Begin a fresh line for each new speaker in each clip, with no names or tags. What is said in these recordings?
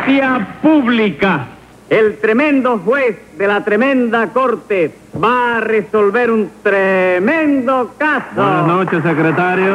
Justicia pública. El tremendo juez de la tremenda corte va a resolver un tremendo caso.
Buenas noches, secretario.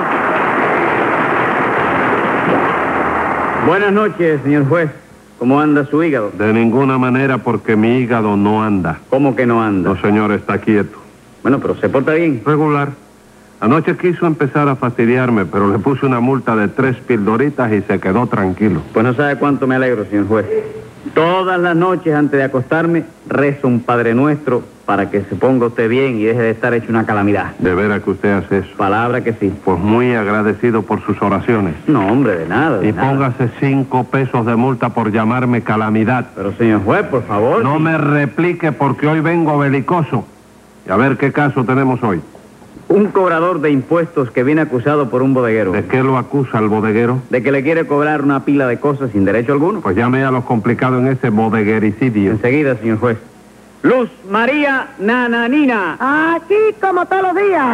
Buenas noches, señor juez. ¿Cómo anda su hígado?
De ninguna manera, porque mi hígado no anda.
¿Cómo que no anda?
No, señor, está quieto.
Bueno, pero se porta bien.
Regular. Anoche quiso empezar a fastidiarme, pero le puse una multa de 3 pildoritas y se quedó tranquilo.
Pues no sabe cuánto me alegro, señor juez. Todas las noches antes de acostarme rezo un Padre Nuestro para que se ponga usted bien y deje de estar hecho una calamidad.
¿De veras que usted hace eso?
Palabra que sí.
Pues muy agradecido por sus oraciones.
No, hombre, de nada.
Y póngase 5 pesos de multa por llamarme calamidad.
Pero, señor juez, por favor.
No
sí.
me replique porque hoy vengo belicoso. Y a ver qué caso tenemos hoy.
Un cobrador de impuestos que viene acusado por un bodeguero.
¿De qué lo acusa el bodeguero?
De que le quiere cobrar una pila de cosas sin derecho alguno.
Pues llame a los complicados en ese bodeguericidio.
Enseguida, señor juez. Luz María Nananina.
Aquí como todos los días.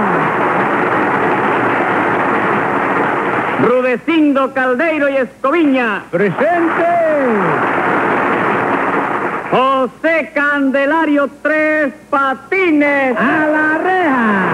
Rudecindo Caldeiro y Escoviña.
¡Presente!
José Candelario Tres Patines.
¡A la reja!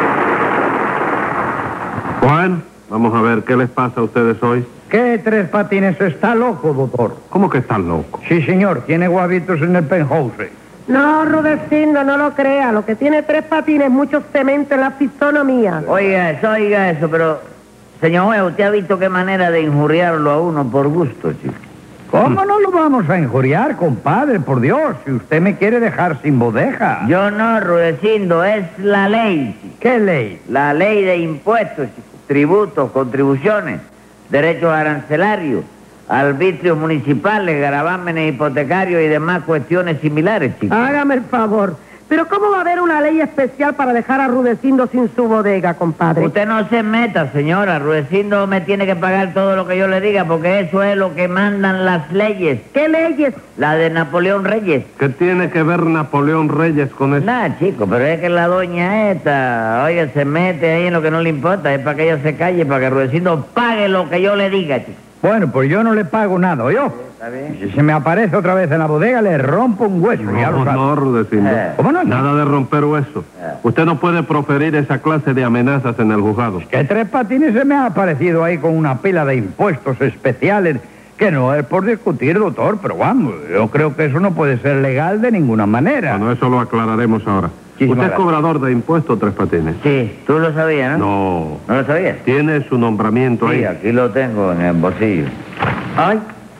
Bueno, vamos a ver qué les pasa a ustedes hoy.
¿Qué Tres Patines? Está loco, doctor.
¿Cómo que están locos?
Sí, señor, tiene guavitos en el penthouse.
No, Rudecindo, no lo crea. Lo que tiene Tres Patines es mucho cemento en la fisonomía.
Oiga eso, pero... Señor juez, ¿usted ha visto qué manera de injuriarlo a uno por gusto, chico?
¿Cómo no lo vamos a injuriar, compadre? Por Dios, si usted me quiere dejar sin bodeja.
Yo no, Rudecindo, es la ley, chico.
¿Qué ley?
La ley de impuestos, chico. Tributos, contribuciones, derechos arancelarios, arbitrios municipales, gravámenes hipotecarios y demás cuestiones similares, chico.
Hágame el favor. Pero ¿cómo va a haber una ley especial para dejar a Rudecindo sin su bodega, compadre?
Usted no se meta, señora. Rudecindo me tiene que pagar todo lo que yo le diga porque eso es lo que mandan las leyes.
¿Qué leyes?
La de Napoleón Reyes.
¿Qué tiene que ver Napoleón Reyes con eso?
Nada, chico, pero es que la doña esta, oiga, se mete ahí en lo que no le importa. Es para que ella se calle, para que Rudecindo pague lo que yo le diga, chico.
Bueno, pues yo no le pago nada, ¿oyó?
¿Está bien?
Si se me aparece otra vez en la bodega, le rompo un hueso, ya lo sabe.
No, Rudecindo.
¿Cómo no?
Nada de romper hueso. Usted no puede proferir esa clase de amenazas en el juzgado.
Que Tres Patines se me ha aparecido ahí con una pila de impuestos especiales, que no es por discutir, doctor, pero vamos, yo creo que eso no puede ser legal de ninguna manera.
Bueno, eso lo aclararemos ahora.
Muchísimas
¿Usted es cobrador de impuestos, Tres Patines?
Sí, tú lo sabías, ¿no?
No.
¿No lo sabías?
Tiene su nombramiento
Sí,
ahí.
aquí lo tengo en el bolsillo.
Ay.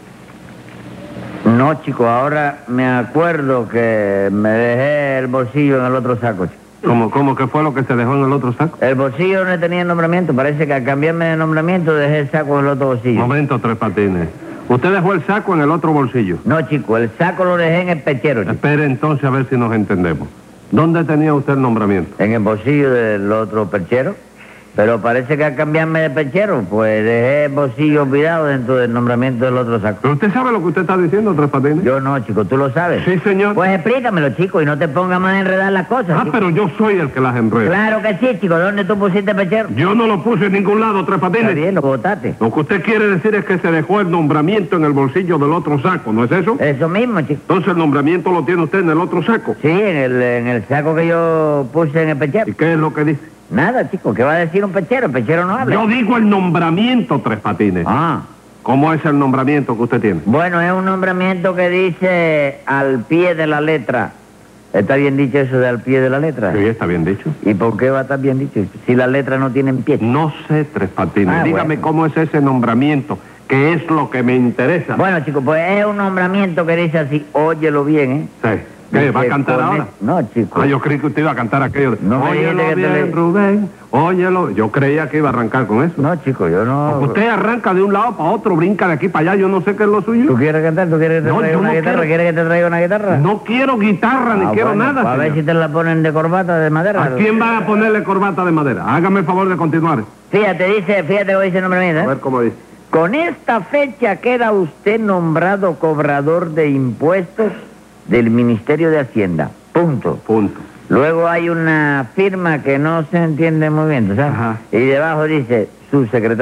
No, chico, ahora me acuerdo que me dejé el bolsillo en el otro saco, chico.
¿Cómo que fue lo que se dejó en el otro saco?
El bolsillo no tenía nombramiento. Parece que al cambiarme de nombramiento dejé el saco en el otro bolsillo.
Momento, Tres Patines. Usted dejó el saco en el otro bolsillo.
No, chico, el saco lo dejé en el pechero, chico.
Espere entonces a ver si nos entendemos. ¿Dónde tenía usted el nombramiento?
En el bolsillo del otro perchero. Pero parece que al cambiarme de perchero, pues dejé el bolsillo olvidado dentro del nombramiento del otro saco.
¿Pero usted sabe lo que usted está diciendo, Tres Patines?
Yo no, chico, ¿tú lo sabes?
Sí, señor.
Pues explícamelo, chico, y no te pongas más a enredar las cosas. chico.
Pero yo soy el que las enreda.
Claro que sí, chico. ¿Dónde tú pusiste el perchero?
Yo no lo puse en ningún lado, Tres
Está
Patines.
bien, lo botaste.
Lo que usted quiere decir es que se dejó el nombramiento en el bolsillo del otro saco, ¿no es eso?
Eso mismo, chico.
Entonces el nombramiento lo tiene usted en el otro saco.
Sí, en el saco que yo puse en el perchero.
¿Y qué es lo que dice?
Nada, chico, ¿qué va a decir un perchero? El perchero no habla.
Yo digo el nombramiento, Tres Patines.
Ah,
¿Cómo es el nombramiento que usted tiene?
bueno, es un nombramiento que dice al pie de la letra. ¿Está bien dicho eso de al pie de la letra?
Sí, está bien dicho.
¿Y por qué va a estar bien dicho? Si las letras no tienen pie.
No sé, Tres Patines.
Ah,
Dígame
bueno.
cómo es ese nombramiento, que es lo que me interesa.
Bueno, chico, pues es un nombramiento que dice así, óyelo bien, ¿eh?
Sí. ¿Qué, va a cantar
Con
ahora?
No, chico.
Ah, yo creí que usted iba a cantar aquello.
No me
Óyelo
dijiste que te
bien,
le-
Rubén, óyelo. Yo creía que iba a arrancar con eso.
No, chico, yo no...
Porque usted arranca de un lado para otro, brinca de aquí para allá, yo no sé qué es lo suyo.
¿Tú quieres cantar? ¿Tú quieres que te
No,
traiga
yo
una
no
guitarra?
quiero.
¿Quieres que te traiga una guitarra?
No quiero guitarra ni quiero
bueno,
nada,
pues a ver
señor.
si te la ponen de corbata de madera.
¿A quién va a ponerle corbata de madera? Hágame el favor de continuar.
Fíjate cómo dice el nombramiento,
A
¿eh?
ver cómo dice.
Con esta fecha queda usted nombrado cobrador de impuestos del Ministerio de Hacienda. Punto.
Punto.
Luego hay una firma que no se entiende muy bien, ¿tú ¿sabes?
Ajá.
Y debajo dice subsecretario.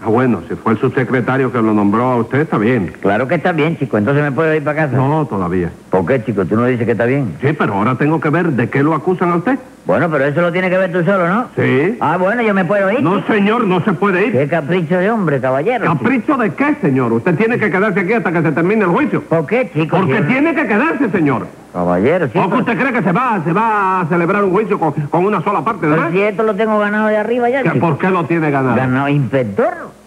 Ah, bueno, si fue el subsecretario que lo nombró a usted, está bien.
Claro que está bien, chico. Entonces me puedo ir para casa.
No, todavía.
¿Por qué, chico? ¿Tú no dices que está bien?
Sí, pero ahora tengo que ver de qué lo acusan a usted.
Bueno, pero eso lo tienes que ver tú solo, ¿no?
Sí.
Ah, bueno, yo me puedo ir.
No, señor, no se puede ir.
Qué capricho de hombre, caballero.
¿Capricho de qué, señor? Usted tiene que quedarse aquí hasta que se termine el juicio.
¿Por qué, chico?
Porque
Si-
tiene que quedarse, señor.
Caballero, sí.
¿O que usted cree que se va a celebrar un juicio con una sola parte,
Pero
¿no?
si esto lo tengo ganado de arriba ya, chico.
¿Por qué lo tiene ganado?
Ganado, inspector.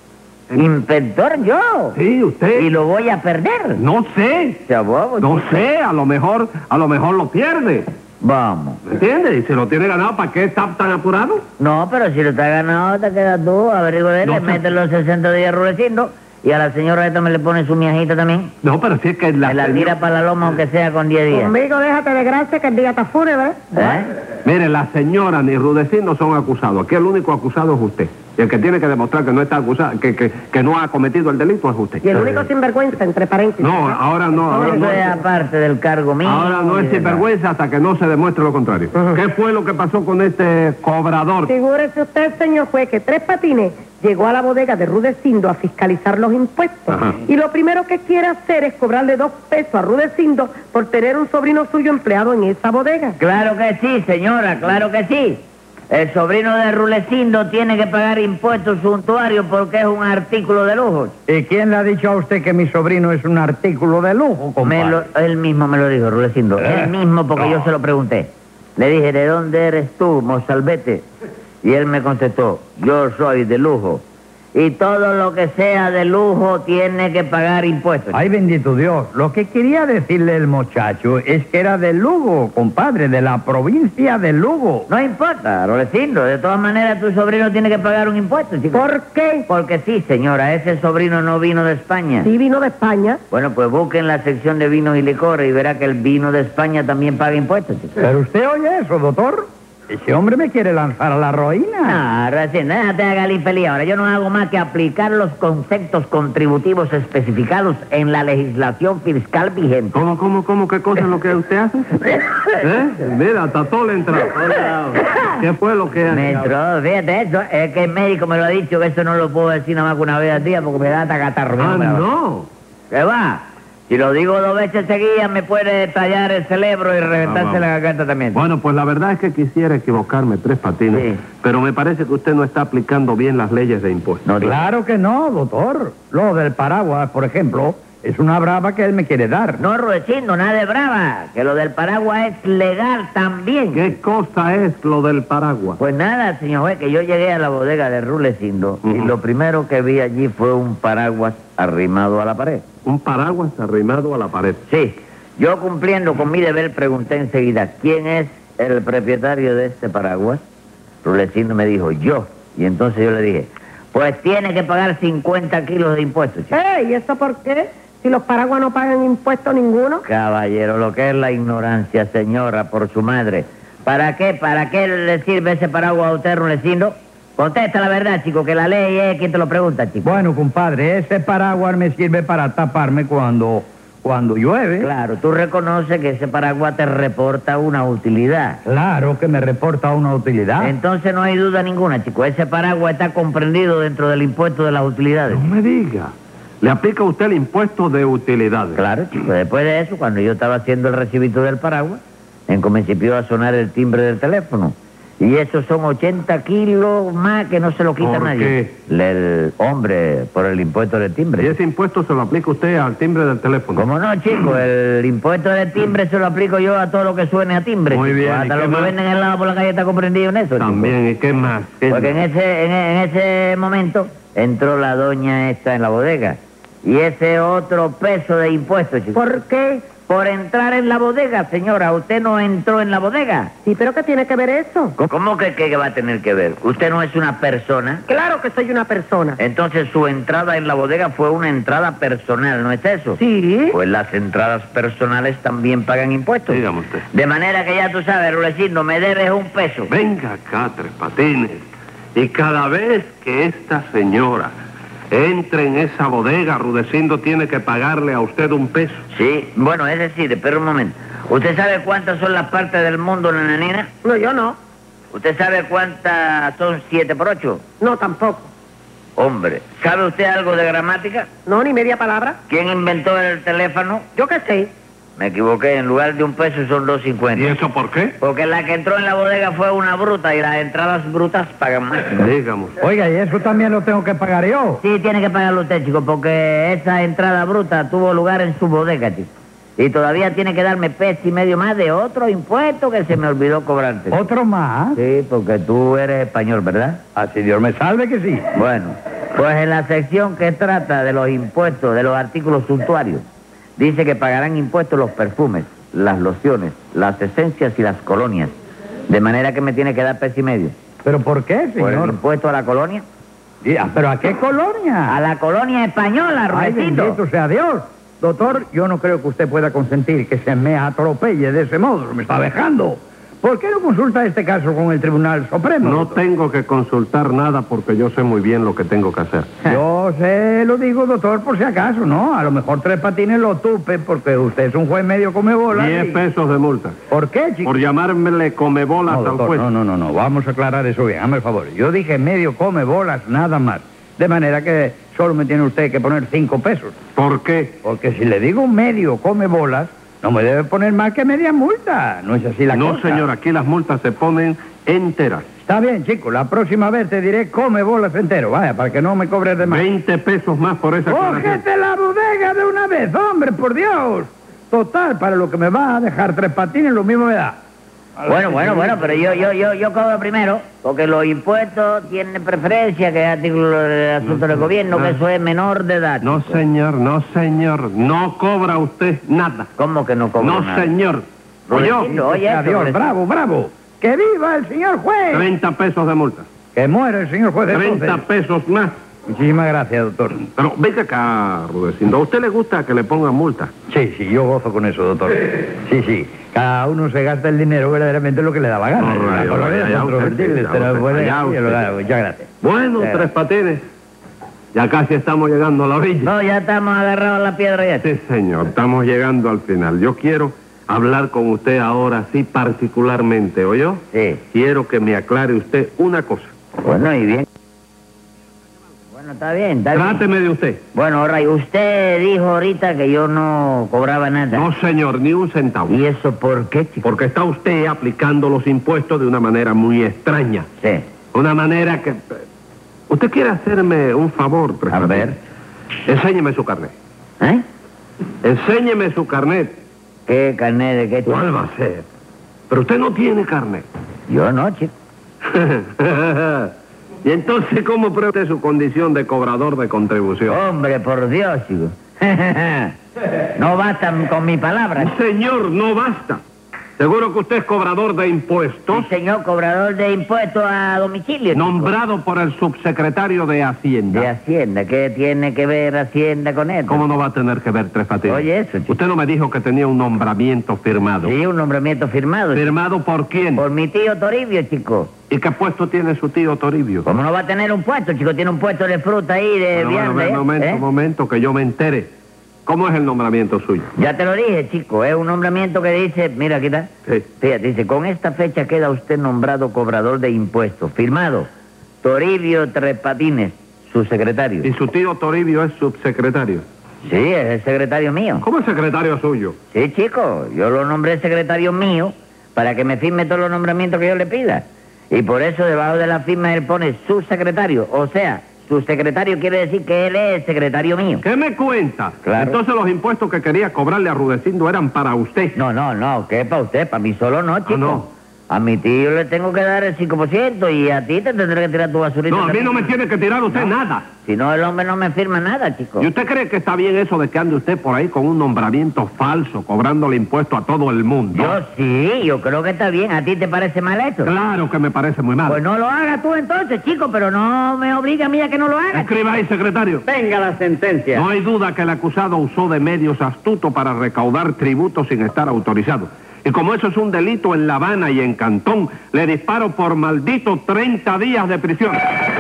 Inspector yo.
Sí, usted.
Y lo voy a perder.
No sé.
Sea bobo,
No
chico.
sé, a lo mejor lo pierde.
Vamos.
¿Me entiende? Y si lo tiene ganado, ¿para qué está tan apurado?
No, pero si lo está ganado, te quedas tú, averigua de él,
No
le
sé.
metes los 60 días rulecindo y a la señora esta me le pone su miajita también.
No, pero si es que
Me la tira para la loma aunque sea con 10 días.
Conmigo déjate de gracia que el día está fúnebre.
¿Eh?
Mire, la señora ni Rudecindo son acusados. Aquí el único acusado es usted. Y el que tiene que demostrar que no está acusado, que no ha cometido el delito es usted.
Y el único sinvergüenza, entre paréntesis.
No, ahora no. Ahora
Eso es
no,
aparte del cargo mío.
ahora no es
y de
sinvergüenza hasta que no se demuestre lo contrario. ¿Qué fue lo que pasó con este cobrador?
Figúrese usted, señor juez, que Tres Patines llegó a la bodega de Rudecindo a fiscalizar los impuestos.
Ajá.
Y lo primero que quiere hacer es cobrarle 2 pesos a Rudecindo por tener un sobrino suyo empleado en esa bodega.
Claro que sí, señora, claro que sí. El sobrino de Rulecindo tiene que pagar impuestos suntuarios porque es un artículo de lujo.
¿Y quién le ha dicho a usted que mi sobrino es un artículo de lujo, compadre?
Él mismo me lo dijo, Rulecindo. Él mismo, porque yo se lo pregunté. Le dije, ¿de dónde eres tú, mozalbete? Y él me contestó, yo soy de lujo. Y todo lo que sea de lujo tiene que pagar impuestos.
Ay, bendito Dios. Lo que quería decirle el muchacho es que era de Lugo, compadre, de la provincia de Lugo.
No importa, Rulecindo. De todas maneras, tu sobrino tiene que pagar un impuesto, chico.
¿Por qué?
Porque sí, señora, ese sobrino no vino de España.
Sí vino de España.
Bueno, pues busquen la sección de vinos y licores y verá que el vino de España también paga impuestos, chico.
¿Pero usted oye eso, doctor? Ese hombre me quiere lanzar a la ruina.
No, recién, déjate haga el infeliz. Ahora, yo no hago más que aplicar los conceptos contributivos especificados en la legislación fiscal vigente.
¿Cómo? ¿Qué cosa es lo que usted hace? Mira, hasta todo le entró. ¿Qué fue lo que
Me entró, fíjate eso, es que el médico me lo ha dicho que eso no lo puedo decir nada más que una vez al día porque me da hasta catarro.
Ah,
Mira,
no.
¿Qué va? Si lo digo 2 veces seguidas me puede tallar el cerebro y reventarse
vamos.
la garganta también.
Bueno, pues la verdad es que quisiera equivocarme, Tres Patines,
Sí.
pero me parece que usted no está aplicando bien las leyes de impuestos.
No,
Claro que no, doctor. Lo del paraguas, por ejemplo, es una brava que él me quiere dar.
No, Rudecindo, nada de brava, que lo del paraguas es legal también.
¿Qué cosa es lo del paraguas?
Pues nada, señor juez, que yo llegué a la bodega de Rulecindo y lo primero que vi allí fue un paraguas arrimado a la pared.
Un paraguas arrimado a la pared.
Sí, yo cumpliendo con mi deber pregunté enseguida, ¿quién es el propietario de este paraguas? Rulecindo me dijo, yo. Y entonces yo le dije, pues tiene que pagar 50 kilos de impuestos, chico.
¿Y eso por qué? Si los paraguas no pagan impuesto ninguno.
Caballero, lo que es la ignorancia, señora, por su madre. ¿Para qué? ¿Para qué le sirve ese paraguas a usted, Rulecindo? Contesta la verdad, chico, que la ley es quien te lo pregunta, chico.
Bueno, compadre, ese paraguas me sirve para taparme cuando llueve.
Claro, tú reconoces que ese paraguas te reporta una utilidad.
Claro que me reporta una utilidad.
Entonces no hay duda ninguna, chico. Ese paraguas está comprendido dentro del impuesto de las utilidades.
No me diga. ¿Le aplica usted el impuesto de utilidades?
Claro, chico. Después de eso, cuando yo estaba haciendo el recibito del paraguas, comenzó a sonar el timbre del teléfono. Y esos son 80 kilos más que no se lo quita
¿Por
nadie. El hombre, por el impuesto del
¿Y
timbre.
ese impuesto se lo aplica usted al timbre del teléfono?
¿Cómo no, chico? El impuesto del timbre se lo aplico yo a todo lo que suene a timbre.
Muy
chico.
bien, ¿y
Hasta
qué
lo que
más?
venden al lado por la calle está comprendido en eso, chico.
También, ¿y qué más? ¿Qué
Porque en
más?
ese momento entró la doña esta en la bodega. Y ese otro peso de impuestos, chico.
¿Por qué?
Por entrar en la bodega, señora. Usted no entró en la bodega.
Sí, pero ¿qué tiene que ver eso?
¿Cómo que va a tener que ver? Usted no es una persona.
Claro que soy una persona.
Entonces su entrada en la bodega fue una entrada personal, ¿no es eso?
Sí.
Pues las entradas personales también pagan impuestos.
Dígame usted.
De manera que ya tú sabes, Rulecindo, me debes un peso.
Venga acá, Tres Patines. Y cada vez que esta señora entre en esa bodega, Rudecindo tiene que pagarle a usted un peso.
Sí, bueno, es decir, espera un momento. ¿Usted sabe cuántas son las partes del mundo, nananina?
No, yo no.
¿Usted sabe cuántas son 7 por 8?
No, tampoco.
Hombre, ¿sabe usted algo de gramática?
No, ni media palabra.
¿Quién inventó el teléfono?
Yo qué sé.
Me equivoqué, en lugar de 1 peso son 2.50.
¿Y eso por qué?
Porque la que entró en la bodega fue una bruta y las entradas brutas pagan más.
Dígame.
Oiga, ¿y eso también lo tengo que pagar yo?
Sí, tiene que pagarlo usted, chico, porque esa entrada bruta tuvo lugar en su bodega, chico. Y todavía tiene que darme 1,5 pesos más de otro impuesto que se me olvidó cobrarte.
¿Otro más?
Sí, porque tú eres español, ¿verdad?
Así Dios me salve que sí.
Bueno, pues en la sección que trata de los impuestos de los artículos suntuarios, dice que pagarán impuestos los perfumes, las lociones, las esencias y las colonias. De manera que me tiene que dar 1,5 pesos.
¿Pero por qué,
¿Por el
señor?
impuesto a la colonia?
¿Pero a qué colonia?
A la colonia española,
Ay,
Rudecito.
bendito sea Dios. Doctor, yo no creo que usted pueda consentir que se me atropelle de ese modo. Me está dejando. ¿Por qué no consulta este caso con el Tribunal Supremo?
No
doctor?
tengo que consultar nada porque yo sé muy bien lo que tengo que hacer.
Yo sé, lo digo, doctor, por si acaso, ¿no? A lo mejor Tres Patines lo tupe porque usted es un juez medio comebolas.
10 pesos de multa.
¿Por qué, chico?
Por llamármele comebolas
No,
al
doctor,
juez.
no. Vamos a aclarar eso bien. Hazme el favor. Yo dije medio comebolas, nada más. De manera que solo me tiene usted que poner 5 pesos.
¿Por qué?
Porque si le digo medio comebolas, no me debe poner más que media multa. No es así la cosa.
No, señor, aquí las multas se ponen enteras.
Está bien, chico. La próxima vez te diré come bolas entero. Vaya, para que no me cobres de más.
20 pesos más por esa aclaración.
¡Cógete la bodega de una vez, hombre, por Dios! Total, para lo que me va a dejar Tres Patines, lo mismo me da.
Bueno, pero yo cobro primero, porque los impuestos tienen preferencia, que es artículo del asunto del gobierno, que eso es menor de edad.
No,
chico.
señor, no, señor. No cobra usted nada.
¿Cómo que no cobro
No,
nada?
señor.
Rudecito, oye,
Adiós,
Rudecito.
bravo, bravo. ¡Que viva el señor juez!
30 pesos de multa.
Que muera el señor juez de
30
entonces.
pesos más.
Muchísimas gracias, doctor.
Pero venga acá, Rudecindo. ¿A usted le gusta que le pongan multa?
Sí, yo gozo con eso, doctor. Sí. Cada uno se gasta el dinero verdaderamente lo que le da la gana.
All right,
La
all
colonia
right,
es
allá
controvertible,
usted,
pero
allá
bueno,
usted, allá
yo lo
usted.
hago. Muchas gracias.
Bueno,
Ya.
Tres Patines. Ya casi estamos llegando a la orilla.
No, ya estamos agarrados a la piedra ya.
Sí, señor. Estamos llegando al final. Yo quiero hablar con usted ahora, sí, particularmente, ¿oyó?
Sí.
Quiero que me aclare usted una cosa.
Bueno, y bien. Bueno, está bien.
Tráteme de usted.
Bueno, Ray, usted dijo ahorita que yo no cobraba nada.
No, señor, ni un centavo.
¿Y eso por qué, chico?
Porque está usted aplicando los impuestos de una manera muy extraña.
Sí.
Una manera que... ¿Usted quiere hacerme un favor, Tres
A
Patines?
ver.
Enséñeme su carnet.
¿Eh?
Enséñeme su carnet.
¿Qué carnet de qué, chico?
¿Cuál va a ser? Pero usted no tiene carnet.
Yo no, chico.
¿Y entonces cómo prueba usted su condición de cobrador de contribución?
Hombre, por Dios, chico. No bastan con mi palabra.
Señor, no basta. Seguro que usted es cobrador de impuestos,
Sí, señor, cobrador de impuestos a domicilio, chico.
nombrado por el subsecretario de Hacienda.
De Hacienda. ¿Qué tiene que ver Hacienda con esto?
¿Cómo no va a tener que ver Tres Patines?
Oye, eso, chico.
Usted no me dijo que tenía un nombramiento firmado.
Sí, un nombramiento firmado. chico.
¿Firmado por quién?
Por mi tío Toribio, chico.
¿Y qué puesto tiene su tío Toribio?
¿Cómo no va a tener un puesto, chico? Tiene un puesto de fruta ahí, de
Bueno,
vianda,
un momento, que yo me entere. ¿Cómo es el nombramiento suyo?
Ya te lo dije, chico. Es un nombramiento que dice... Mira, aquí está.
Sí.
Fíjate, dice, con esta fecha queda usted nombrado cobrador de impuestos. Firmado, Toribio Tres Patines, su secretario.
¿Y su tío Toribio es subsecretario?
Sí, es el secretario mío.
¿Cómo es secretario suyo?
Sí, chico. Yo lo nombré secretario mío para que me firme todos los nombramientos que yo le pida. Y por eso debajo de la firma él pone su secretario. O sea, su secretario quiere decir que él es el secretario mío.
¿Qué me cuenta?
Claro.
Entonces los impuestos que quería cobrarle a Rudecindo eran para usted.
No, que es para usted, para mí solo no, chico.
no.
A mi tío le tengo que dar el 5% y a ti te tendré que tirar tu basurita.
No, a mí
también.
no me tiene que tirar usted nada.
Si no, el hombre no me firma nada, chico.
¿Y usted cree que está bien eso de que ande usted por ahí con un nombramiento falso, cobrándole impuestos a todo el mundo?
Yo sí, yo creo que está bien. ¿A ti te parece mal eso?
Claro que me parece muy mal.
Pues no lo hagas tú entonces, chico, pero no me obliga a mí a que no lo haga.
Escriba ahí, secretario.
Venga la sentencia.
No hay duda que el acusado usó de medios astutos para recaudar tributos sin estar autorizado. Y como eso es un delito en La Habana y en Cantón, le disparo por maldito 30 días de prisión.